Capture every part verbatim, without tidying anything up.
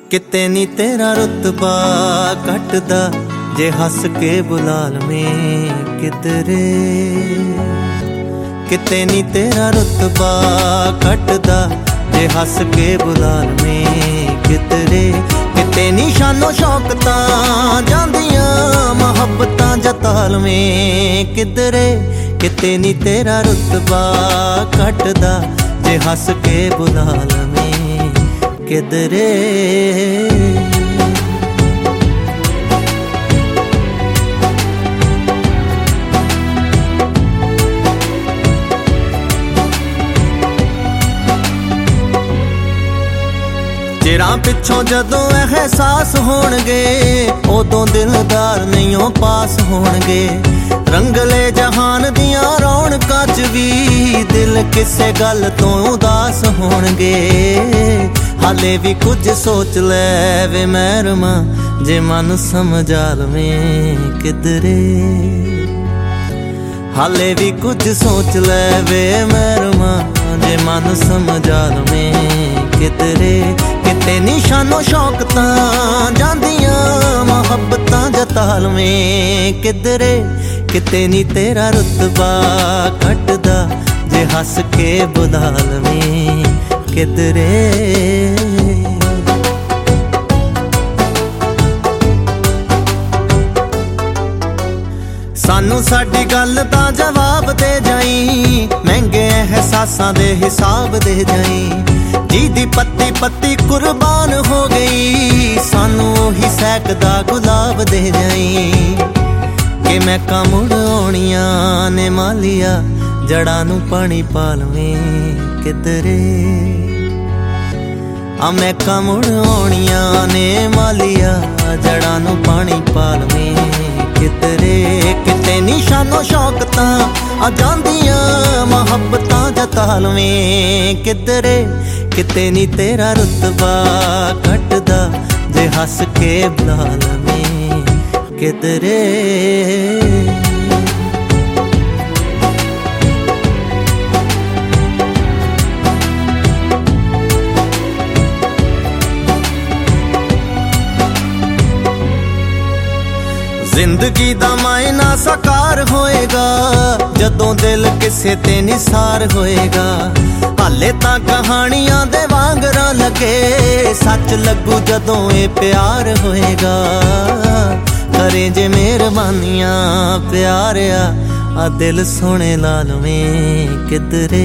किते नी तेरा रुतबा घटदा जे हस के बुला लवें किधरे। किते नी तेरा रुतबा घटदा जे हस के बुला लवें किधरे। किते नी शानो शौकतां जांदियां मुहब्बतां जता लवें किधरे। किते नी तेरा रुतबा घटदा जे हस के बुला लवें किधरे। चिरां पिछों जदों एहसास होणगे उदों दिलदार नहीं पास होणगे। रंगले जहान दियां रौनकां च भी दिल किसे गल तो उदास होणगे। हाले भी कुछ सोच लै वे महरमा जे मन समझा लवें किधरे। हाले भी कुछ सोच लै वे महरमा जे मन समझा लवें किधरे। किते निशानो शौकतां जांदियां मुहब्बतां जता लवें किधरे। किते नी तेरा रुतबा घटदा जे हस के बुला लवें किधरे। सानू साडी गल दा जवाब दे जाई महंगे एहसासां दे हिसाब दे जाई। जी दी पत्ती पत्ती कुर्बान हो गई सानू ही सैकदा गुलाब दे जाई। कि मैं मुड़ आउणियां ने मालिया जड़ा नू पानी पा लवें किधरे। आ मैं मुड़ आउणियां ने मालिया जड़ा नू पानी पा लवें किधरे। किते निशानो शौकतां आ जांदियां मुहब्बतां जता लवें किधरे। किते नी तेरा रुतबा घटदा जे हस के बुला लवें किधरे। जिंदगी दा मायना साकार होएगा जदों दिल किसे ते निसार होएगा। हाले तां कहानियां दे वांगरा लगे सच लगू जदों ए प्यार होएगा। करे जे मेहरबानियां प्यारिया आ दिल सोने ला लवें किधरे।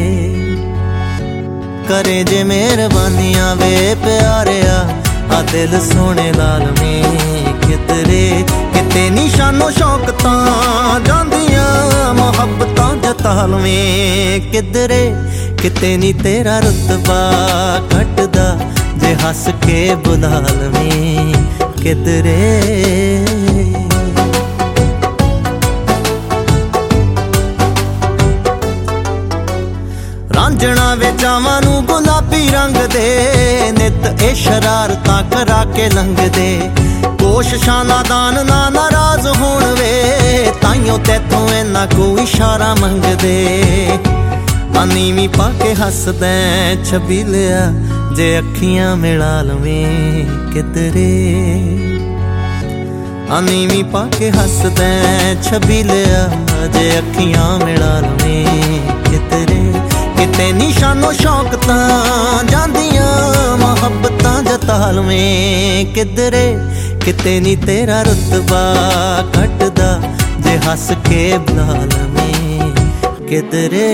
करे जे मेहरबानियां वे प्यारिया आ दिल सोने ला लवें किधरे। किते निशानो शौकतां जांदियां मुहब्बतां जता लवें किधरे। किते नी तेरा रुतबा घटदा जे हस के बुला लवें किधरे। रांझणा वे चावां नू गुलाबी रंग दे नित ए शरारतां करा के लंघ दे। कोशिशां नादान ना नाराज होण वे ताइयों तैथों इन्ना को इशारा मंगदे। नीवी पा के हसदैं छबीलिया जे अखियां मिला लवें किधरे। नीवी पा के हसदैं छबीलिया जे अखियां मिला लवें किधरे। किते निशानो शौकतां जांदियां मुहब्बतां जता लवें किधरे। किते नी तेरा रुतबा घटदा जे हस के बुला लवें किधरे।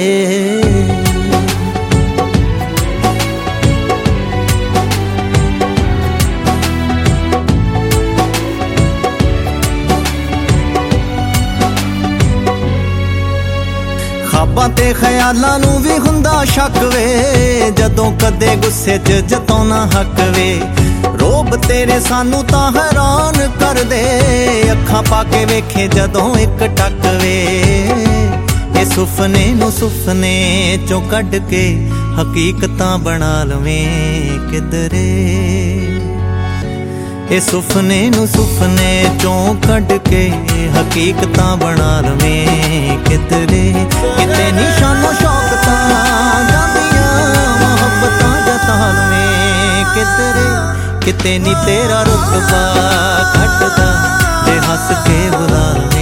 ख्वाबां ते ख्यालां नू भी हुंदा शक वे जदों कदे गुस्से च जताउणा हक वे। रोब तेरे सानू तां हैरान कर दे अखां पाके वेखे जदों एक टक वे। ए सुफने नू सुफने चों कढ के हकीकतां बना लवें किधरे। ए सुफने नू सुफने चों कढ के हकीकतां बना लवें किधरे। किते निशानो शौकतां जांदियां मुहब्बतां जता लवें किधरे। ਕਿਤੇ ਨੀ ਤੇਰਾ ਰੁਤਬਾ ਘਟਦਾ ਜੇ ਹੱਸ ਕੇ ਬੁਲਾ